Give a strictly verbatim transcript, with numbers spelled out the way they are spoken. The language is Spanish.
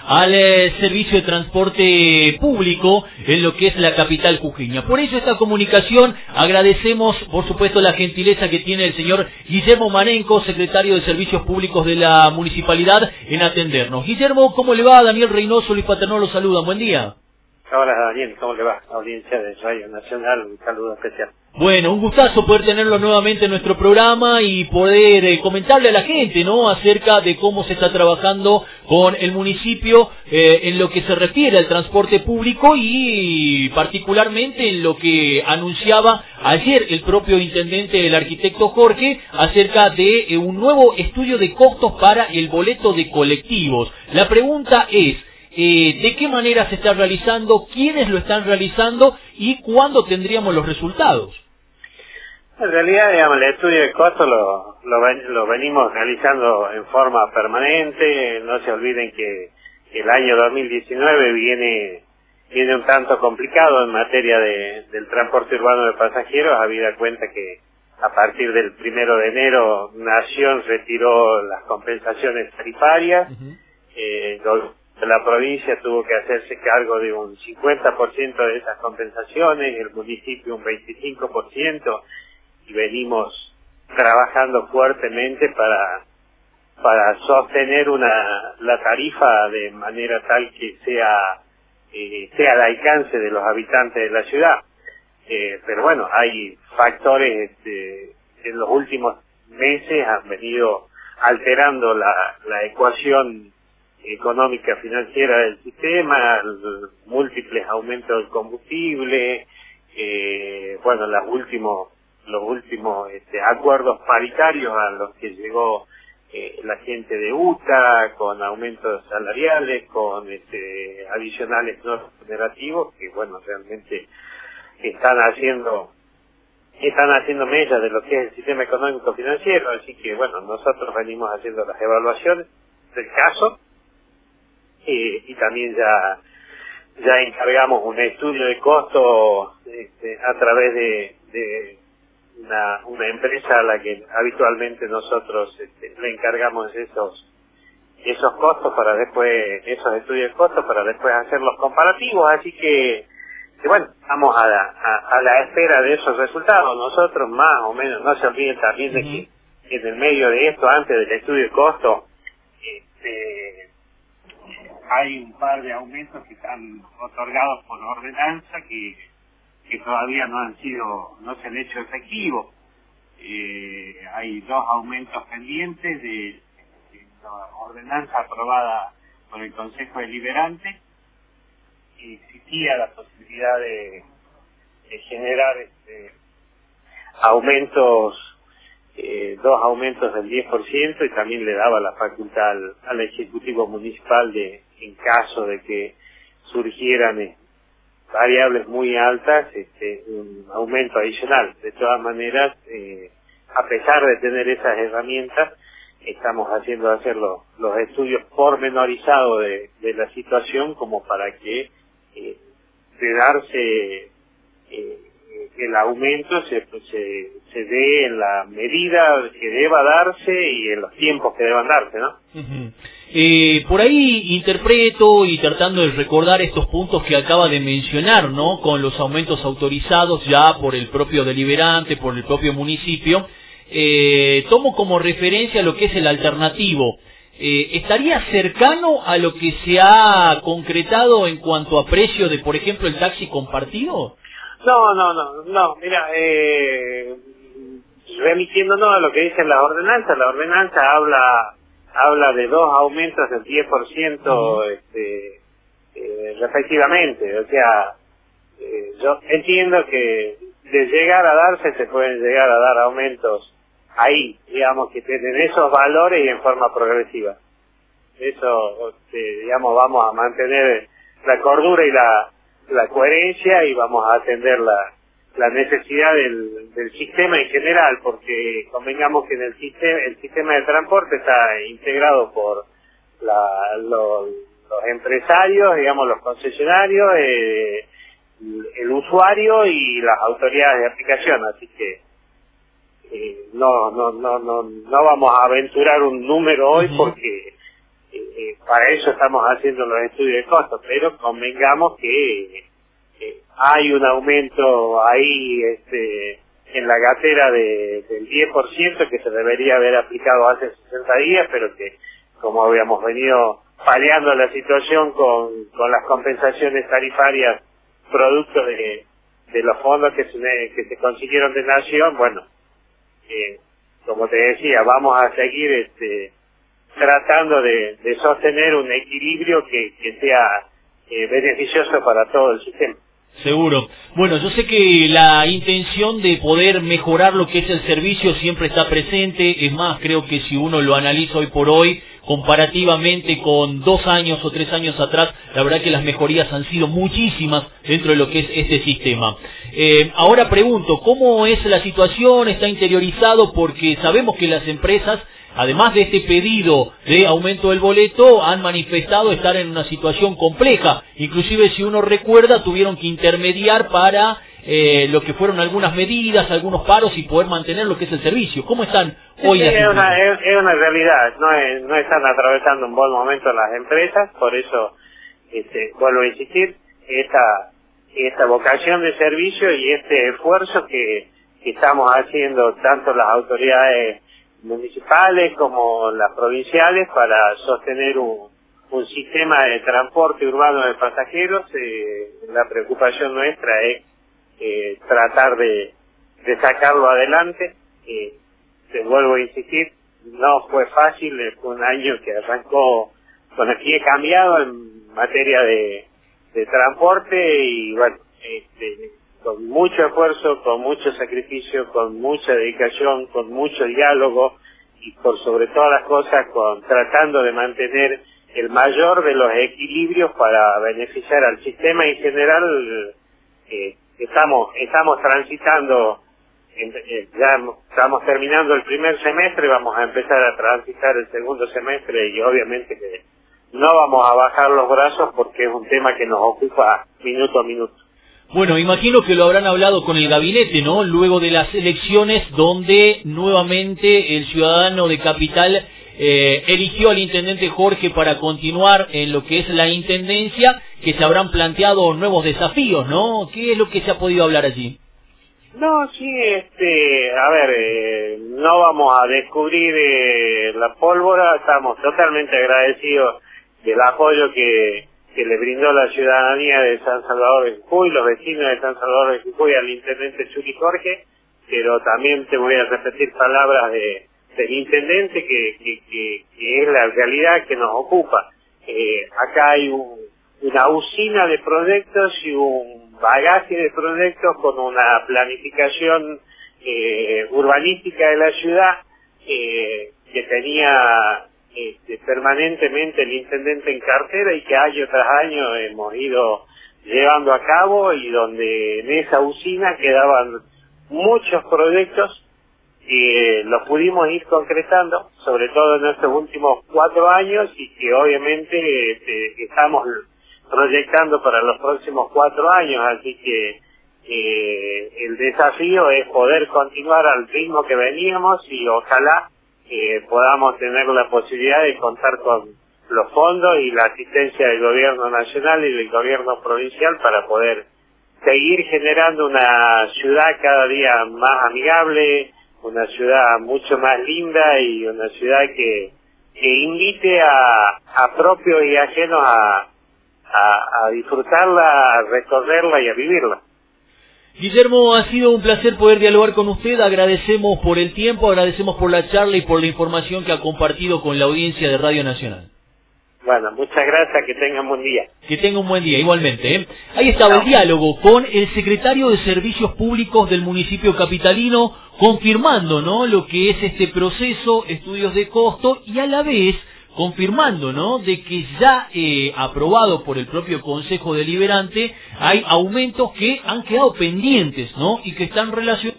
al eh, servicio de transporte público en lo que es la capital jujeña. Por eso esta comunicación, agradecemos por supuesto la gentileza que tiene el señor Guillermo Manenco, secretario de Servicios Públicos de la Municipalidad, en atendernos. Guillermo, ¿cómo le va? Daniel Reynoso, Luis Paternò, lo saludan. Buen día. Hola Daniel, ¿cómo le va? Audiencia de Radio Nacional, un saludo especial. Bueno, un gustazo poder tenerlo nuevamente en nuestro programa y poder eh, comentarle a la gente, ¿no?, acerca de cómo se está trabajando con el municipio eh, en lo que se refiere al transporte público y particularmente en lo que anunciaba ayer el propio intendente, el arquitecto Jorge, acerca de eh, un nuevo estudio de costos para el boleto de colectivos. La pregunta es, Eh, ¿de qué manera se está realizando? ¿Quiénes lo están realizando? ¿Y cuándo tendríamos los resultados? En realidad, digamos, el estudio de costo lo, lo, ven, lo venimos realizando en forma permanente. No se olviden que el año dos mil diecinueve viene viene un tanto complicado en materia de, del transporte urbano de pasajeros, habida cuenta que a partir del primero de enero Nación retiró las compensaciones tarifarias. Uh-huh. eh, La provincia tuvo que hacerse cargo de un cincuenta por ciento de esas compensaciones, el municipio un veinticinco por ciento, y venimos trabajando fuertemente para para sostener una la tarifa de manera tal que sea eh, sea al alcance de los habitantes de la ciudad. Eh, pero bueno, hay factores este, en los últimos meses han venido alterando la, la ecuación económica financiera del sistema, múltiples aumentos del combustible, eh, bueno, los últimos los últimos este, acuerdos paritarios a los que llegó eh, la gente de U T A, con aumentos salariales, con este, adicionales no remunerativos, que bueno, realmente están haciendo están haciendo mella de lo que es el sistema económico financiero. Así que bueno, nosotros venimos haciendo las evaluaciones del caso. Eh, y también ya ya encargamos un estudio de costo este, a través de, de una, una empresa a la que habitualmente nosotros este, le encargamos esos esos costos para después, esos estudios de costos para después hacer los comparativos. Así que, que bueno, estamos a la, a, a la espera de esos resultados. Nosotros más o menos, no se olviden también de que en el medio de esto, antes del estudio de costo, este, hay un par de aumentos que están otorgados por ordenanza que, que todavía no han sido, no se han hecho efectivos. Eh, hay dos aumentos pendientes de, de la ordenanza aprobada por el Consejo Deliberante. Existía la posibilidad de, de generar este, aumentos, eh, dos aumentos del diez por ciento, y también le daba la facultad al, al Ejecutivo Municipal de, en caso de que surgieran eh, variables muy altas, este, un aumento adicional. De todas maneras, eh, a pesar de tener esas herramientas, estamos haciendo hacer los, los estudios pormenorizados de, de la situación, como para que eh, de darse eh, el aumento se, se, se dé en la medida que deba darse y en los tiempos que deban darse, ¿no? Uh-huh. Eh, por ahí interpreto y tratando de recordar estos puntos que acaba de mencionar, ¿no?, con los aumentos autorizados ya por el propio deliberante, por el propio municipio, eh, tomo como referencia lo que es el alternativo. Eh, ¿Estaría cercano a lo que se ha concretado en cuanto a precio de, por ejemplo, el taxi compartido? No, no, no, no, mira, eh, remitiéndonos a lo que dicen las ordenanzas, la ordenanza habla habla de dos aumentos del diez por ciento uh-huh. este, eh, respectivamente. O sea, eh, yo entiendo que de llegar a darse se pueden llegar a dar aumentos ahí, digamos, que tienen esos valores y en forma progresiva. Eso, este, digamos, vamos a mantener la cordura y la la coherencia, y vamos a atender la, la necesidad del, del sistema en general, porque convengamos que en el sistema el sistema de transporte está integrado por la, los, los empresarios, digamos, los concesionarios, eh, el usuario y las autoridades de aplicación. Así que eh, no no no no no vamos a aventurar un número hoy, uh-huh. porque eh, para eso estamos haciendo los estudios de costos, pero convengamos que eh, hay un aumento ahí este, en la gatera de, del diez por ciento que se debería haber aplicado hace sesenta días, pero que como habíamos venido paliando la situación con, con las compensaciones tarifarias producto de, de los fondos que se, que se consiguieron de Nación, bueno, eh, como te decía, vamos a seguir este, tratando de, de sostener un equilibrio que, que sea eh, beneficioso para todo el sistema. Seguro. Bueno, yo sé que la intención de poder mejorar lo que es el servicio siempre está presente. Es más, creo que si uno lo analiza hoy por hoy, comparativamente con dos años o tres años atrás, la verdad que las mejorías han sido muchísimas dentro de lo que es este sistema. Eh, ahora pregunto, ¿cómo es la situación? ¿Está interiorizado? Porque sabemos que las empresas, además de este pedido de aumento del boleto, han manifestado estar en una situación compleja. Inclusive, si uno recuerda, tuvieron que intermediar para eh, lo que fueron algunas medidas, algunos paros y poder mantener lo que es el servicio. ¿Cómo están hoy? Sí, es, una, es, es una realidad. No, es, no están atravesando un buen momento las empresas, por eso este, vuelvo a insistir, esta, esta vocación de servicio y este esfuerzo que, que estamos haciendo tanto las autoridades municipales como las provinciales para sostener un, un sistema de transporte urbano de pasajeros. Eh, la preocupación nuestra es eh, tratar de, de sacarlo adelante. Eh, te vuelvo a insistir, no fue fácil, fue un año que arrancó con el pie cambiado en materia de, de transporte y bueno, este, con mucho esfuerzo, con mucho sacrificio, con mucha dedicación, con mucho diálogo y por sobre todas las cosas con tratando de mantener el mayor de los equilibrios para beneficiar al sistema en general. Eh, estamos estamos transitando, en, eh, ya estamos terminando el primer semestre, vamos a empezar a transitar el segundo semestre y obviamente que no vamos a bajar los brazos porque es un tema que nos ocupa minuto a minuto. Bueno, imagino que lo habrán hablado con el gabinete, ¿no? Luego de las elecciones donde nuevamente el ciudadano de Capital eh, eligió al intendente Jorge para continuar en lo que es la intendencia, que se habrán planteado nuevos desafíos, ¿no? ¿Qué es lo que se ha podido hablar allí? No, sí, este, a ver, eh, no vamos a descubrir eh, la pólvora, estamos totalmente agradecidos del apoyo que que le brindó la ciudadanía de San Salvador de Jujuy, los vecinos de San Salvador de Jujuy al intendente Churi Jorge, pero también te voy a repetir palabras de, del intendente que, que, que, que es la realidad que nos ocupa. Eh, acá hay un, una usina de proyectos y un bagaje de proyectos con una planificación eh, urbanística de la ciudad eh, que tenía Este, permanentemente el intendente en cartera y que año tras año hemos ido llevando a cabo y donde en esa usina quedaban muchos proyectos que los pudimos ir concretando, sobre todo en estos últimos cuatro años y que obviamente este, estamos proyectando para los próximos cuatro años, así que eh, el desafío es poder continuar al ritmo que veníamos y ojalá Eh, podamos tener la posibilidad de contar con los fondos y la asistencia del gobierno nacional y del gobierno provincial para poder seguir generando una ciudad cada día más amigable, una ciudad mucho más linda y una ciudad que, que invite a, a propios y ajenos a, a, a disfrutarla, a recorrerla y a vivirla. Guillermo, ha sido un placer poder dialogar con usted, agradecemos por el tiempo, agradecemos por la charla y por la información que ha compartido con la audiencia de Radio Nacional. Bueno, muchas gracias, que tengan un buen día. Que tenga un buen día, igualmente. ¿eh? Ahí estaba no. el diálogo con el secretario de Servicios Públicos del municipio capitalino, confirmando, ¿no?, lo que es este proceso, estudios de costo, y a la vez confirmando, ¿no?, de que ya eh, aprobado por el propio Consejo Deliberante hay aumentos que han quedado pendientes, ¿no?, y que están relacionados